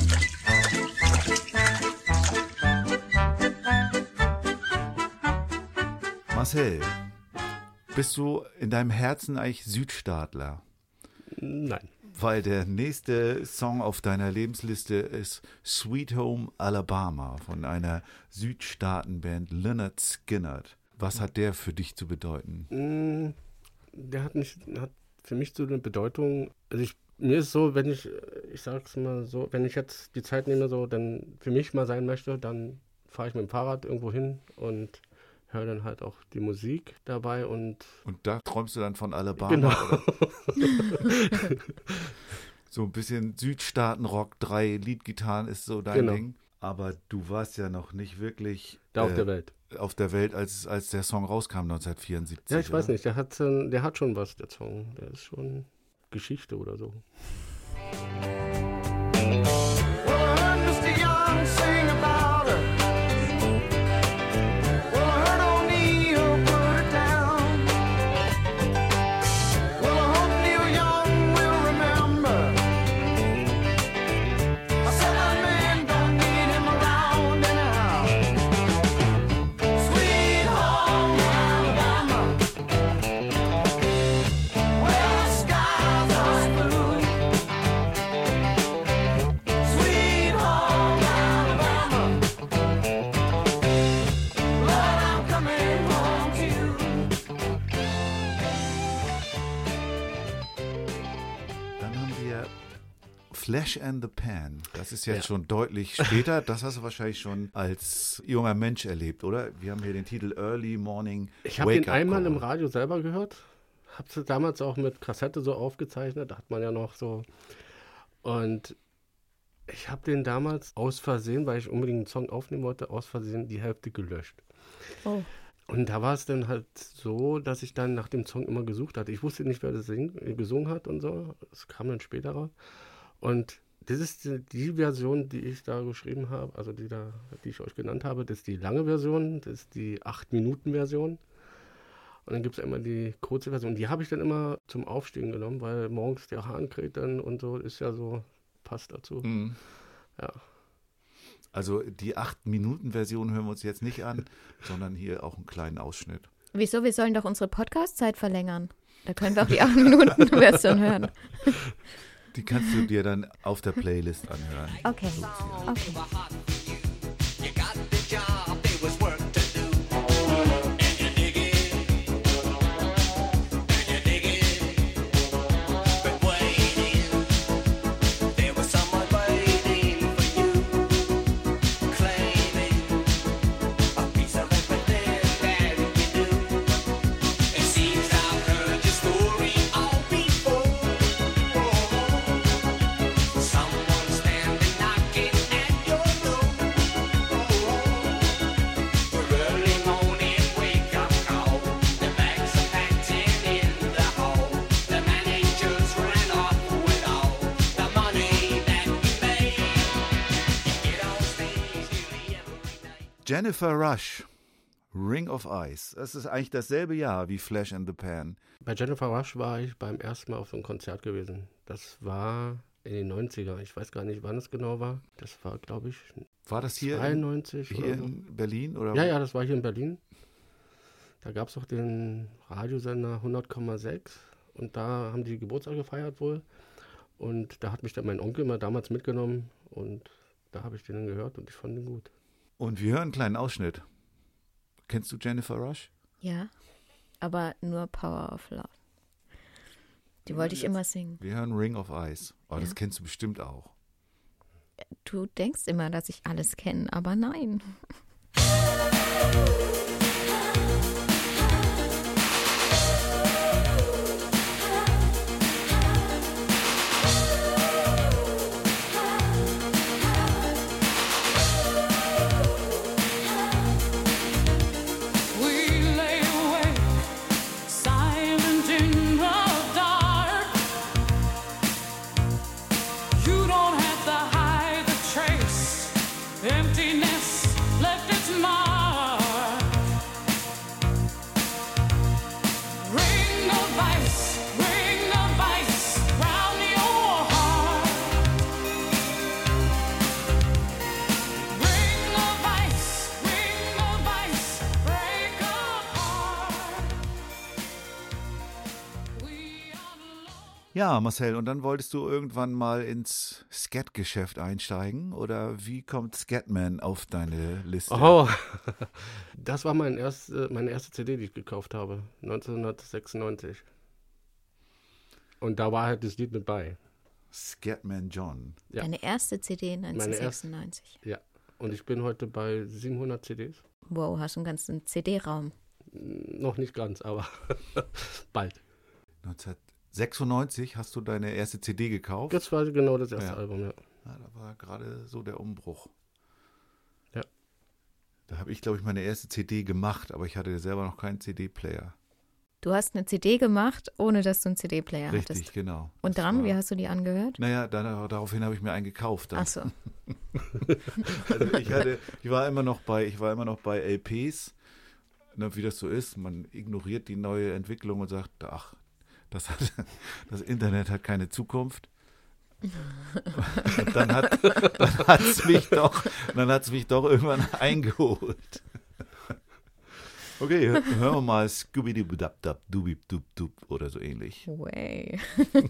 Speaker 2: Marcel, bist du in deinem Herzen eigentlich Südstaatler?
Speaker 4: Nein.
Speaker 2: Weil der nächste Song auf deiner Lebensliste ist Sweet Home Alabama von einer Südstaatenband Lynyrd Skynyrd. Was hat der für dich zu bedeuten?
Speaker 4: Mm, Der hat, nicht, hat für mich so eine Bedeutung. Also ich, mir ist so, wenn ich, ich sag's mal so, wenn ich jetzt die Zeit nehme, so, dann für mich mal sein möchte, dann fahre ich mit dem Fahrrad irgendwo hin und höre dann halt auch die Musik dabei und
Speaker 2: Und da träumst du dann von Alabama?
Speaker 4: genau.
Speaker 2: Oder? So ein bisschen Südstaatenrock, drei Leadgitarren ist so dein
Speaker 4: Genau.
Speaker 2: Ding. Aber du warst ja noch nicht wirklich
Speaker 4: Da auf
Speaker 2: äh,
Speaker 4: der Welt.
Speaker 2: auf der Welt, als, als der Song rauskam neunzehnhundertvierundsiebzig.
Speaker 4: Ja, ich weiß
Speaker 2: oder?
Speaker 4: nicht, der hat, äh, der hat schon was, der Song. Der ist schon Geschichte oder so.
Speaker 2: Dann haben wir Flash and the Pan. Das ist jetzt
Speaker 4: Ja.
Speaker 2: schon deutlich später. Das hast du wahrscheinlich schon als junger Mensch erlebt, oder? Wir haben hier den Titel Early Morning
Speaker 4: Ich habe
Speaker 2: Wake
Speaker 4: den
Speaker 2: Up
Speaker 4: einmal
Speaker 2: Call.
Speaker 4: im Radio selber gehört. Habe es damals auch mit Kassette so aufgezeichnet. Da hat man ja noch so. Und ich habe den damals aus Versehen, weil ich unbedingt einen Song aufnehmen wollte, aus Versehen die Hälfte gelöscht.
Speaker 3: Oh.
Speaker 4: Und da war es dann halt so, dass ich dann nach dem Song immer gesucht hatte. Ich wusste nicht, wer das sing, gesungen hat und so. Das kam dann später raus. Und das ist die, die Version, die ich da geschrieben habe, also die, da, die ich euch genannt habe. Das ist die lange Version, das ist die acht Minuten Version. Und dann gibt es immer die kurze Version. Die habe ich dann immer zum Aufstehen genommen, weil morgens der Hahn kräht dann und so ist ja so, passt dazu.
Speaker 2: Mhm.
Speaker 4: Ja.
Speaker 2: Also die acht-Minuten-Version hören wir uns jetzt nicht an, sondern hier auch einen kleinen Ausschnitt.
Speaker 3: Wieso? Wir sollen doch unsere Podcast-Zeit verlängern. Da können wir auch die acht-Minuten-Version hören.
Speaker 2: Die kannst du dir dann auf der Playlist anhören.
Speaker 3: Okay. Okay.
Speaker 2: Jennifer Rush, Ring of Ice. Das ist eigentlich dasselbe Jahr wie Flash in the Pan.
Speaker 4: Bei Jennifer Rush war ich beim ersten Mal auf so einem Konzert gewesen. Das war in den neunziger. Ich weiß gar nicht, wann es genau war. Das war, glaube ich,
Speaker 2: War das hier,
Speaker 4: zweiundneunzig
Speaker 2: in, hier
Speaker 4: oder so.
Speaker 2: in Berlin? Oder
Speaker 4: Ja,
Speaker 2: wo?
Speaker 4: ja, das war hier in Berlin. Da gab es auch den Radiosender hundert Komma sechs und da haben die Geburtstag gefeiert wohl. Und da hat mich dann mein Onkel mal damals mitgenommen und da habe ich den dann gehört und ich fand ihn gut.
Speaker 2: Und wir hören einen kleinen Ausschnitt. Kennst du Jennifer Rush?
Speaker 3: Ja, aber nur Power of Love. Die wollte ich immer singen.
Speaker 2: Wir hören Ring of Ice. Oh, das
Speaker 3: Ja.
Speaker 2: kennst du bestimmt auch.
Speaker 3: Du denkst immer, dass ich alles kenne, aber nein.
Speaker 7: We lay awake, silent in the dark. You don't have to hide the trace. Emptiness left its mark. Ring of ice, ring of ice round your heart. Ring of ice, ring of ice, break apart. We are alone.
Speaker 2: Ja, Marcel, und dann wolltest du irgendwann mal ins Skat-Geschäft einsteigen? Oder wie kommt Scatman auf deine Liste?
Speaker 4: Oh, das war mein erste, meine erste C D, die ich gekauft habe, neunzehnhundertsechsundneunzig. Und da war halt das Lied mit bei.
Speaker 2: Scatman John.
Speaker 4: Ja.
Speaker 3: Deine erste C D neunzehnhundertsechsundneunzig.
Speaker 4: Ja. Und ich bin heute bei siebenhundert C Ds.
Speaker 3: Wow, hast du einen ganzen C D-Raum.
Speaker 4: Noch nicht ganz, aber bald.
Speaker 2: neunzehnhundertsechsundneunzig hast du deine erste C D gekauft?
Speaker 4: Das war genau das erste
Speaker 2: Ja.
Speaker 4: Album, ja.
Speaker 2: Ja, da war gerade so der Umbruch.
Speaker 4: Ja.
Speaker 2: Da habe ich, glaube ich, meine erste C D gemacht, aber ich hatte selber noch keinen C D-Player.
Speaker 3: Du hast eine C D gemacht, ohne dass du einen C D-Player
Speaker 2: Richtig,
Speaker 3: hattest.
Speaker 2: genau.
Speaker 3: Und
Speaker 2: Das
Speaker 3: dann,
Speaker 2: war-
Speaker 3: wie hast du die angehört?
Speaker 2: Naja, dann, daraufhin habe ich mir einen gekauft. Dann.
Speaker 3: Ach so.
Speaker 2: Also ich hatte, ich war immer noch bei, ich war immer noch bei L Ps, ne, wie das so ist. Man ignoriert die neue Entwicklung und sagt, ach, das hat, das Internet hat keine Zukunft. Und dann hat, dann hat's mich doch, dann hat's mich doch irgendwann eingeholt. Okay, hör- hören wir mal Scooby-Doo-Dub-Dub, Dubib-Dub-Dub oder so ähnlich.
Speaker 3: Way.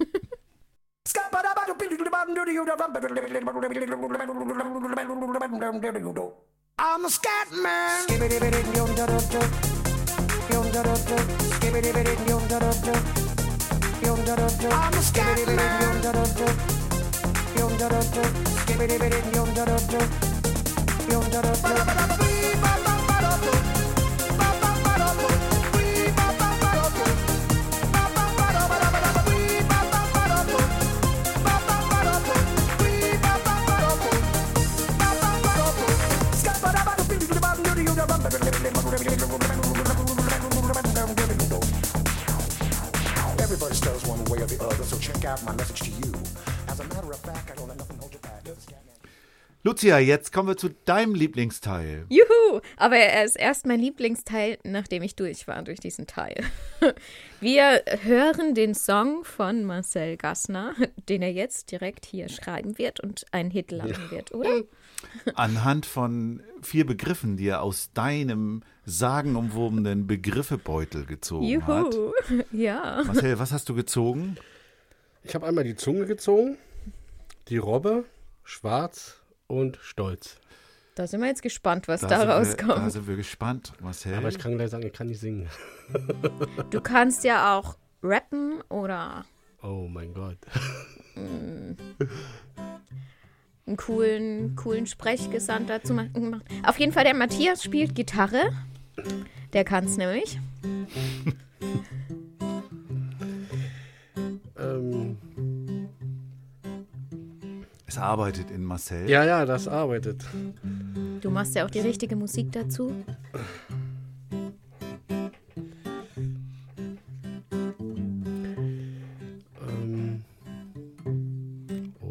Speaker 8: I'm a scat man. I'm a scat Everybody stutters one way or the other, so check out my message to you. As a matter of fact, I don't let nothing hold you back.
Speaker 2: Lucia, jetzt kommen wir zu deinem Lieblingsteil.
Speaker 3: Juhu! Aber er ist erst mein Lieblingsteil, nachdem ich durch war durch diesen Teil. Wir hören den Song von Marcel Gassner, den er jetzt direkt hier schreiben wird und einen Hit landen wird, oder?
Speaker 2: Anhand von vier Begriffen, die er aus deinem sagenumwobenen Begriffebeutel gezogen
Speaker 3: Juhu!
Speaker 2: hat.
Speaker 3: Ja.
Speaker 2: Marcel, was hast du gezogen?
Speaker 4: Ich habe einmal die Zunge gezogen, die Robbe, schwarz und stolz.
Speaker 3: Da sind wir jetzt gespannt, was
Speaker 2: Da
Speaker 3: da,
Speaker 2: sind wir-
Speaker 3: rauskommt.
Speaker 2: Da sind wir gespannt, Marcel.
Speaker 4: Aber ich kann gleich sagen, ich kann nicht singen.
Speaker 3: Du kannst ja auch rappen oder
Speaker 4: Oh mein Gott.
Speaker 3: einen coolen, coolen Sprechgesang dazu machen. Auf jeden Fall, der Matthias spielt Gitarre. Der kann es nämlich.
Speaker 4: Ähm,
Speaker 2: Es arbeitet in Marcel.
Speaker 4: ja, ja, das arbeitet.
Speaker 3: Du machst ja auch die richtige Musik dazu.
Speaker 4: Ähm, oh.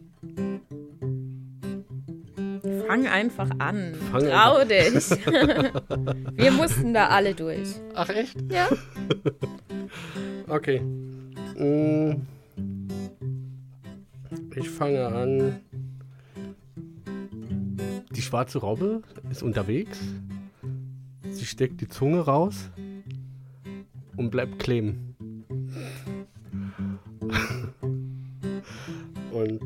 Speaker 3: Fang einfach an.
Speaker 4: Fang
Speaker 3: Trau dich. Wir mussten da alle durch.
Speaker 4: Ach echt?
Speaker 3: Ja.
Speaker 4: Okay. Mm. Ich fange an. Die schwarze Robbe ist unterwegs. Sie steckt die Zunge raus und bleibt kleben. Und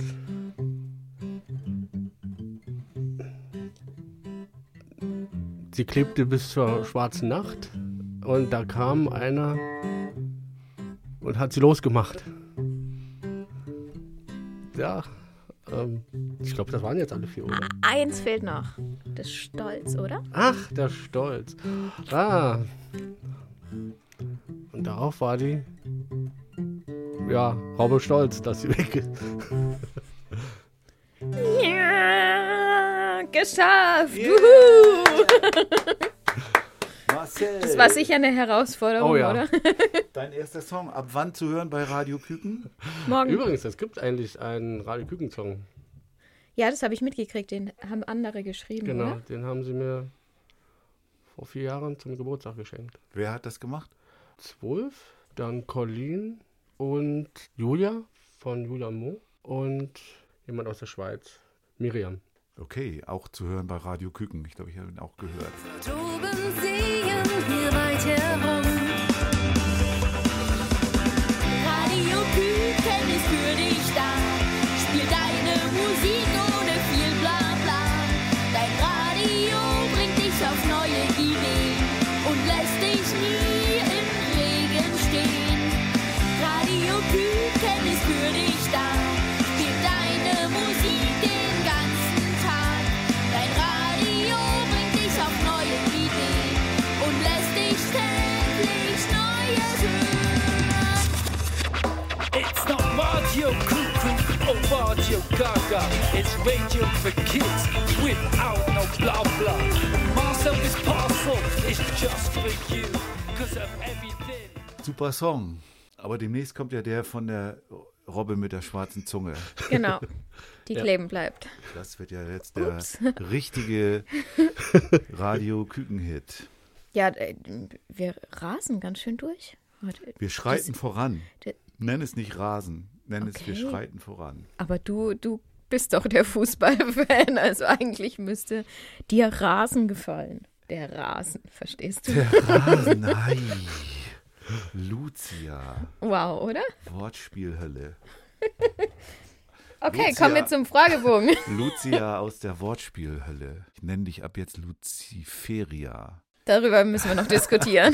Speaker 4: sie klebte bis zur schwarzen Nacht und da kam einer und hat sie losgemacht. Ja, ähm, ich glaube, das waren jetzt alle vier, oder?
Speaker 3: Eins fehlt noch. Das Stolz, oder?
Speaker 4: Ach, der Stolz. Ah. Und darauf war die, ja, Robbe stolz, dass sie weg ist.
Speaker 3: Ja, geschafft. Wuhu.
Speaker 2: Marcel,
Speaker 3: Das war sicher eine Herausforderung,
Speaker 4: Oh ja.
Speaker 3: oder?
Speaker 2: dein erster Song. Ab wann zu hören bei Radio Küken?
Speaker 3: Morgen.
Speaker 4: Übrigens, es gibt eigentlich einen Radio Küken-Song.
Speaker 3: Ja, das habe ich mitgekriegt. Den haben andere geschrieben,
Speaker 4: Genau,
Speaker 3: oder?
Speaker 4: den haben sie mir vor vier Jahren zum Geburtstag geschenkt.
Speaker 2: Wer hat das gemacht?
Speaker 4: Zwölf, dann Colleen und Julia von Julia Mo und jemand aus der Schweiz, Miriam.
Speaker 2: Okay, auch zu hören bei Radio Küken. Ich glaube, ich habe ihn auch gehört.
Speaker 9: Droben sehen wir weit herum. Radio Küken ist für dich da. Spiel deine Musik ohne viel Blabla. Dein Radio bringt dich auf neue Ideen und lässt dich nie im Regen stehen. Radio Küken ist für dich da. Spiel deine Musik den ganzen Tag. Dein Radio bringt dich auf neue Ideen und lässt dich täglich Neues hören.
Speaker 6: It's not Radio Cuckoo or Radio Gaga. It's radio for kids without no blah blah. Marcel is parcel, it's just for you. Cause of everything.
Speaker 2: Super Song. Aber demnächst kommt ja der von der Robbe mit der schwarzen Zunge.
Speaker 3: Genau. Die
Speaker 4: Ja.
Speaker 3: kleben bleibt.
Speaker 2: Das wird ja jetzt der
Speaker 3: Ups.
Speaker 2: richtige Radio Küken-Hit.
Speaker 3: Ja, äh, wir rasen ganz schön durch. Heute.
Speaker 2: Wir schreiten
Speaker 3: Das-
Speaker 2: voran.
Speaker 3: das-
Speaker 2: Nenn es nicht Rasen. Nenn es wir
Speaker 3: Okay.
Speaker 2: schreiten voran.
Speaker 3: Aber du, du bist doch der Fußballfan. Also eigentlich müsste dir Rasen gefallen. Der Rasen, verstehst du?
Speaker 2: Der Rasen, nein. Lucia.
Speaker 3: Wow, oder?
Speaker 2: Wortspielhölle.
Speaker 3: Okay,
Speaker 2: Lucia.
Speaker 3: kommen wir zum Fragebogen.
Speaker 2: Lucia aus der Wortspielhölle. Ich nenne dich ab jetzt Luciferia.
Speaker 3: Darüber müssen wir noch diskutieren.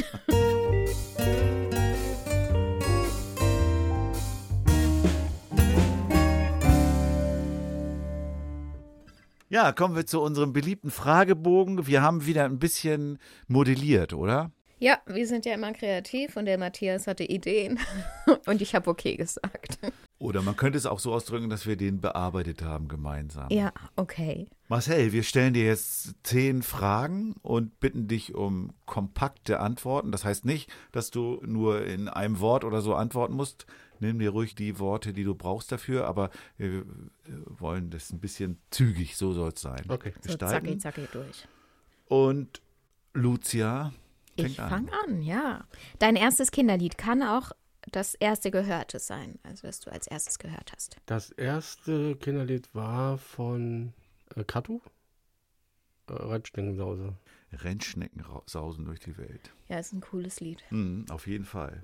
Speaker 2: Ja, kommen wir zu unserem beliebten Fragebogen. Wir haben wieder ein bisschen modelliert, oder?
Speaker 3: Ja, wir sind ja immer kreativ und der Matthias hatte Ideen und ich habe okay gesagt.
Speaker 2: Oder man könnte es auch so ausdrücken, dass wir den bearbeitet haben gemeinsam.
Speaker 3: Ja, okay.
Speaker 2: Marcel, wir stellen dir jetzt zehn Fragen und bitten dich um kompakte Antworten. Das heißt nicht, dass du nur in einem Wort oder so antworten musst. Nimm dir ruhig die Worte, die du brauchst dafür, aber wir wollen das ein bisschen zügig, so soll es sein.
Speaker 4: Okay.
Speaker 3: So zacki, zacki durch.
Speaker 2: Und Lucia fängt
Speaker 3: Ich
Speaker 2: an.
Speaker 3: fange an, ja. Dein erstes Kinderlied kann auch das erste Gehörte sein, also was du als erstes gehört hast.
Speaker 4: Das erste Kinderlied war von äh, Katu, äh, Rennschneckensause.
Speaker 2: Rennschnecken ra- sausen durch die Welt.
Speaker 3: Ja, ist ein cooles Lied.
Speaker 2: Mhm, auf jeden Fall.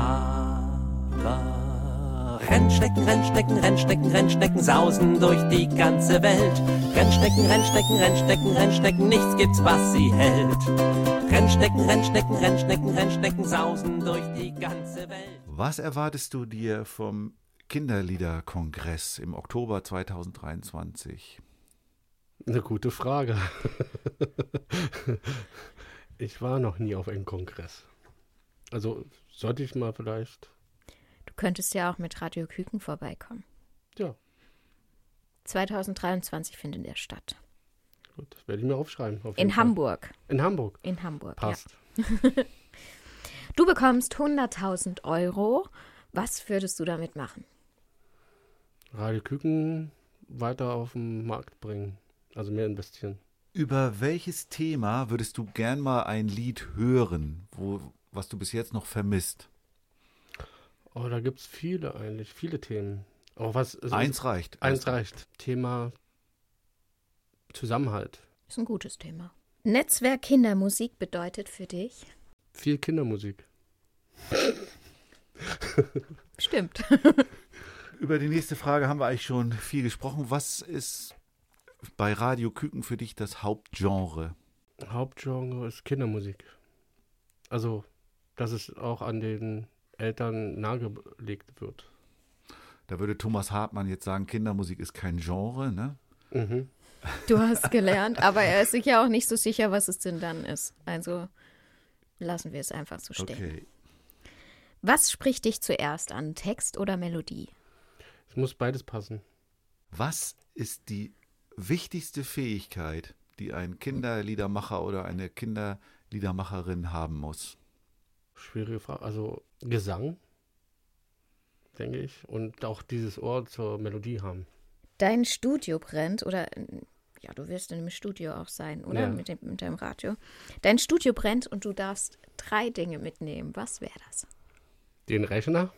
Speaker 10: Aber Rennschnecken, Rennschnecken, Rennschnecken, Rennschnecken sausen durch die ganze Welt. Rennschnecken, Rennschnecken, Rennschnecken, Rennschnecken, nichts gibt's, was sie hält. Rennschnecken, Rennschnecken, Rennschnecken, Rennschnecken sausen durch die ganze Welt.
Speaker 2: Was erwartest du dir vom Kinderliederkongress im Oktober zweitausenddreiundzwanzig?
Speaker 4: Eine gute Frage. Ich war noch nie auf einem Kongress. Also sollte ich mal vielleicht.
Speaker 3: Du könntest ja auch mit Radio Küken vorbeikommen.
Speaker 4: Ja.
Speaker 3: zweitausenddreiundzwanzig findet er statt.
Speaker 4: Gut, das werde ich mir aufschreiben. Auf
Speaker 3: In
Speaker 4: jeden Fall.
Speaker 3: Hamburg.
Speaker 4: In Hamburg.
Speaker 3: In Hamburg,
Speaker 4: Passt.
Speaker 3: ja. Du bekommst hunderttausend Euro. Was würdest du damit machen?
Speaker 4: Radio Küken weiter auf den Markt bringen. Also mehr investieren.
Speaker 2: Über welches Thema würdest du gern mal ein Lied hören, wo, was du bis jetzt noch vermisst?
Speaker 4: Oh, da gibt es viele eigentlich, viele Themen. Oh, was, es
Speaker 2: Eins
Speaker 4: ist,
Speaker 2: reicht.
Speaker 4: Eins reicht. Thema Zusammenhalt.
Speaker 3: Ist ein gutes Thema. Netzwerk Kindermusik bedeutet für dich?
Speaker 4: Viel Kindermusik.
Speaker 3: Stimmt.
Speaker 2: Über die nächste Frage haben wir eigentlich schon viel gesprochen. Was ist bei Radio Küken für dich das Hauptgenre?
Speaker 4: Hauptgenre ist Kindermusik. Also, dass es auch an den Eltern nahegelegt wird.
Speaker 2: Da würde Thomas Hartmann jetzt sagen, Kindermusik ist kein Genre, ne?
Speaker 4: Mhm.
Speaker 3: Du hast gelernt, aber er ist sich ja auch nicht so sicher, was es denn dann ist. Also lassen wir es einfach so stehen.
Speaker 2: Okay.
Speaker 3: Was spricht dich zuerst an, Text oder Melodie?
Speaker 4: Es muss beides passen.
Speaker 2: Was ist die wichtigste Fähigkeit, die ein Kinderliedermacher oder eine Kinderliedermacherin haben muss?
Speaker 4: Schwierige Frage. Also Gesang, denke ich. Und auch dieses Ohr zur Melodie haben.
Speaker 3: Dein Studio brennt oder, ja, du wirst in einem Studio auch sein, oder?
Speaker 4: Ja.
Speaker 3: Mit, dem, mit deinem Radio. Dein Studio brennt und du darfst drei Dinge mitnehmen. Was wäre das?
Speaker 4: Den Rechner,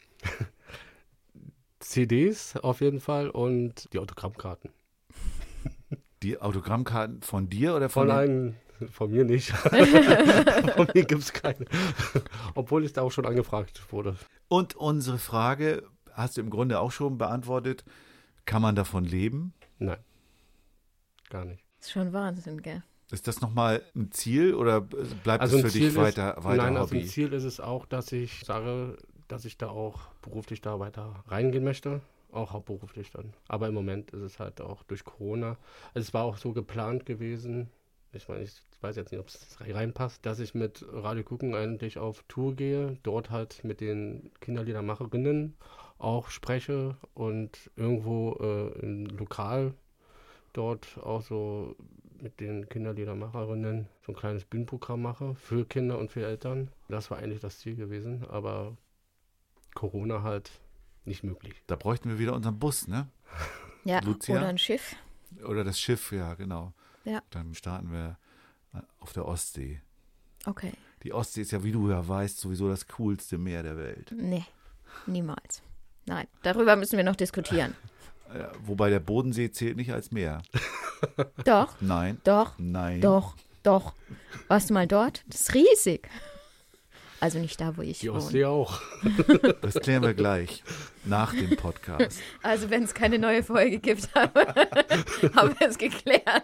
Speaker 4: C Ds auf jeden Fall und die Autogrammkarten.
Speaker 2: Die Autogrammkarten von dir oder von,
Speaker 4: Von
Speaker 2: den-
Speaker 4: einem, von mir nicht. Von mir gibt es keine. Obwohl ich da auch schon angefragt wurde.
Speaker 2: Und unsere Frage hast du im Grunde auch schon beantwortet. Kann man davon leben?
Speaker 4: Nein, gar nicht.
Speaker 3: Das ist schon Wahnsinn, gell?
Speaker 2: Ist das nochmal ein Ziel oder bleibt
Speaker 4: Also
Speaker 2: es
Speaker 4: ein
Speaker 2: für
Speaker 4: Ziel
Speaker 2: dich weiter,
Speaker 4: ist,
Speaker 2: weiter
Speaker 4: nein, also
Speaker 2: Hobby?
Speaker 4: ein Ziel ist es auch, dass ich sage, dass ich da auch beruflich da weiter reingehen möchte. Auch hauptberuflich dann. Aber im Moment ist es halt auch durch Corona. Es war auch so geplant gewesen, ich meine, ich weiß jetzt nicht, ob es reinpasst, dass ich mit Radio Küken eigentlich auf Tour gehe, dort halt mit den Kinderliedermacherinnen auch spreche und irgendwo äh, im Lokal dort auch so mit den Kinderliedermacherinnen so ein kleines Bühnenprogramm mache für Kinder und für Eltern. Das war eigentlich das Ziel gewesen, aber Corona halt nicht möglich.
Speaker 2: Da bräuchten wir wieder unseren Bus, ne?
Speaker 3: Ja,
Speaker 2: Lucia?
Speaker 3: oder ein Schiff.
Speaker 2: Oder das Schiff, ja, genau.
Speaker 3: Ja.
Speaker 2: Dann starten wir auf der Ostsee.
Speaker 3: Okay.
Speaker 2: Die Ostsee ist ja, wie du ja weißt, sowieso das coolste Meer der Welt.
Speaker 3: Nee, niemals. Nein, darüber müssen wir noch diskutieren.
Speaker 2: Ja, wobei der Bodensee zählt nicht als Meer.
Speaker 3: Doch,
Speaker 2: Nein.
Speaker 3: doch,
Speaker 2: Nein.
Speaker 3: doch, doch. Warst du mal dort? Das ist riesig. Also nicht da, wo ich
Speaker 4: Die
Speaker 3: wohne.
Speaker 4: Ostsee auch.
Speaker 2: Das klären wir gleich nach dem Podcast.
Speaker 3: Also wenn es keine neue Folge gibt, haben wir es geklärt.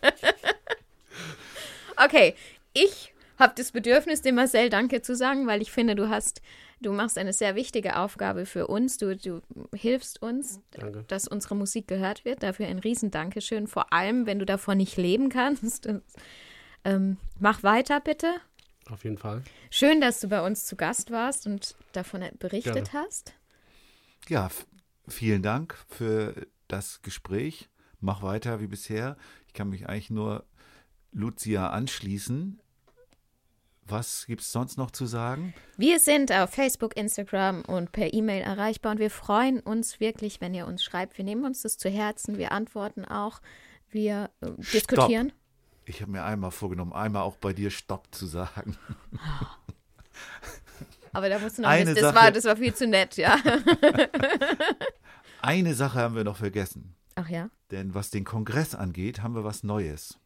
Speaker 3: Okay, ich habe das Bedürfnis, dem Marcel Danke zu sagen, weil ich finde, du hast, du machst eine sehr wichtige Aufgabe für uns. Du, du hilfst uns,
Speaker 4: Danke.
Speaker 3: dass unsere Musik gehört wird. Dafür ein riesen Dankeschön. Vor allem, wenn du davon nicht leben kannst. Ähm, mach weiter, bitte.
Speaker 4: Auf jeden Fall.
Speaker 3: Schön, dass du bei uns zu Gast warst und davon berichtet
Speaker 4: Gerne.
Speaker 3: hast.
Speaker 2: Ja, f- vielen Dank für das Gespräch. Mach weiter wie bisher. Ich kann mich eigentlich nur Lucia anschließen. Was gibt es sonst noch zu sagen?
Speaker 3: Wir sind auf Facebook, Instagram und per E-Mail erreichbar und wir freuen uns wirklich, wenn ihr uns schreibt. Wir nehmen uns das zu Herzen, wir antworten auch, wir äh, diskutieren.
Speaker 2: Stopp. Ich habe mir einmal vorgenommen, einmal auch bei dir Stopp zu sagen.
Speaker 3: Aber da musst du noch
Speaker 2: Eine
Speaker 3: wissen, das
Speaker 2: Sache-
Speaker 3: war, das war viel zu nett, ja.
Speaker 2: Eine Sache haben wir noch vergessen.
Speaker 3: Ach ja?
Speaker 2: Denn was den Kongress angeht, haben wir was Neues.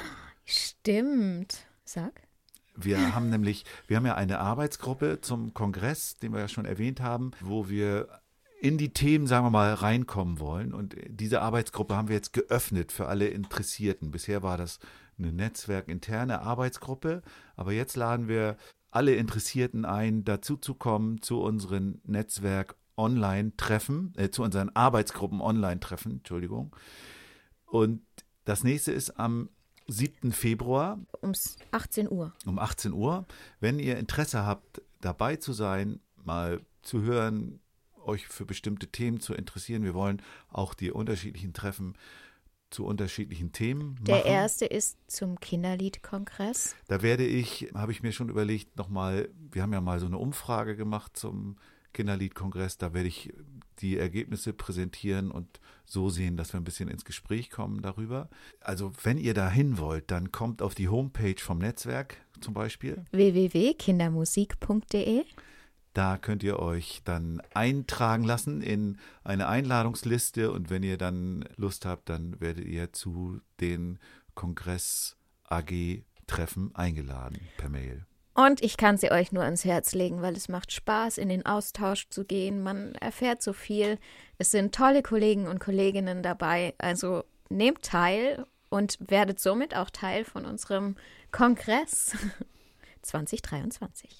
Speaker 3: Stimmt. Sag.
Speaker 2: Wir haben nämlich, wir haben ja eine Arbeitsgruppe zum Kongress, den wir ja schon erwähnt haben, wo wir in die Themen, sagen wir mal, reinkommen wollen. Und diese Arbeitsgruppe haben wir jetzt geöffnet für alle Interessierten. Bisher war das eine netzwerkinterne Arbeitsgruppe, aber jetzt laden wir alle Interessierten ein, dazu zu kommen zu unseren Netzwerk-Online-Treffen, äh, zu unseren Arbeitsgruppen-Online-Treffen, Entschuldigung. Und das nächste ist am siebten Februar.
Speaker 3: Um achtzehn Uhr.
Speaker 2: Um achtzehn Uhr. Wenn ihr Interesse habt, dabei zu sein, mal zu hören, euch für bestimmte Themen zu interessieren. Wir wollen auch die unterschiedlichen Treffen zu unterschiedlichen Themen machen.
Speaker 3: Der erste ist zum Kinderliedkongress.
Speaker 2: Da werde ich, habe ich mir schon überlegt, nochmal, wir haben ja mal so eine Umfrage gemacht zum Kinderliedkongress, da werde ich die Ergebnisse präsentieren und so sehen, dass wir ein bisschen ins Gespräch kommen darüber. Also wenn ihr da hin wollt, dann kommt auf die Homepage vom Netzwerk zum Beispiel.
Speaker 3: w w w punkt kindermusik punkt d e.
Speaker 2: Da könnt ihr euch dann eintragen lassen in eine Einladungsliste und wenn ihr dann Lust habt, dann werdet ihr zu den Kongress-A G-Treffen eingeladen per Mail.
Speaker 3: Und ich kann sie euch nur ans Herz legen, weil es macht Spaß, in den Austausch zu gehen. Man erfährt so viel. Es sind tolle Kollegen und Kolleginnen dabei. Also nehmt teil und werdet somit auch Teil von unserem Kongress zwanzig dreiundzwanzig.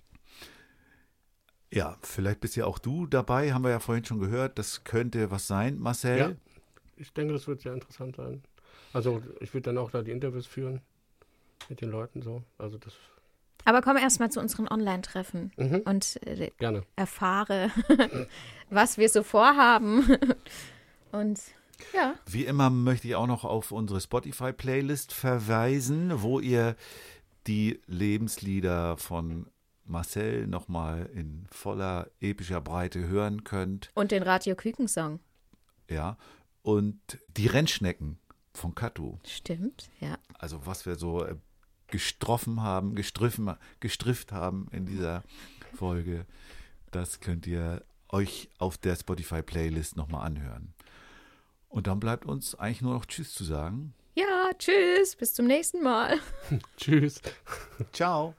Speaker 2: Ja, vielleicht bist ja auch du dabei, haben wir ja vorhin schon gehört. Das könnte was sein, Marcel.
Speaker 4: Ja, ich denke, das wird sehr interessant sein. Also ich würde dann auch da die Interviews führen mit den Leuten so. Also das.
Speaker 3: Aber komm erst mal zu unseren Online-Treffen
Speaker 4: Mhm.
Speaker 3: und äh,
Speaker 4: Gerne.
Speaker 3: erfahre, was wir so vorhaben. Und ja.
Speaker 2: Wie immer möchte ich auch noch auf unsere Spotify-Playlist verweisen, wo ihr die Lebenslieder von Marcel nochmal in voller epischer Breite hören könnt.
Speaker 3: Und den Radio Küken-Song.
Speaker 2: Ja, und die Rennschnecken von Katu.
Speaker 3: Stimmt, ja.
Speaker 2: Also was wir so äh, gestroffen haben, gestriffen, gestrifft haben in dieser Folge, das könnt ihr euch auf der Spotify-Playlist nochmal anhören. Und dann bleibt uns eigentlich nur noch Tschüss zu sagen.
Speaker 3: Ja, tschüss, bis zum nächsten Mal.
Speaker 4: Tschüss.
Speaker 2: Ciao.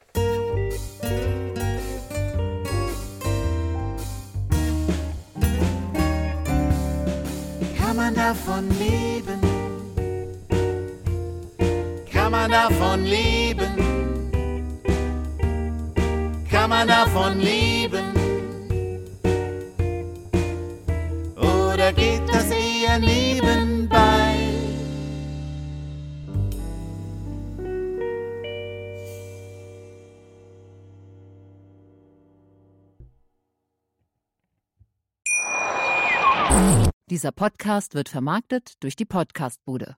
Speaker 1: Kann man davon leben? Kann man davon leben? Kann man davon leben? Oder geht das eher nebenbei?
Speaker 11: Dieser Podcast wird vermarktet durch die Podcastbude.